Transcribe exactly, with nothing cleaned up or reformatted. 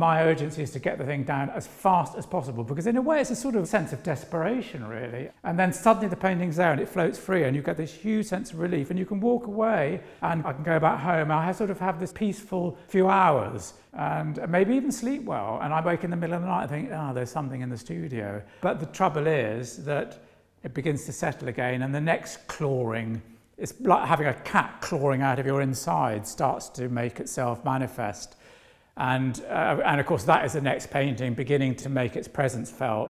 my urgency is to get the thing down as fast as possible, because in a way it's a sort of sense of desperation, really. And then suddenly the painting's there and it floats free and you get this huge sense of relief and you can walk away and I can go back home. I sort of have this peaceful few hours and maybe even sleep well. And I wake in the middle of the night and think, oh, there's something in the studio. But the trouble is that it begins to settle again, and the next clawing, it's like having a cat clawing out of your inside, starts to make itself manifest. And, uh, and of course that is the next painting beginning to make its presence felt.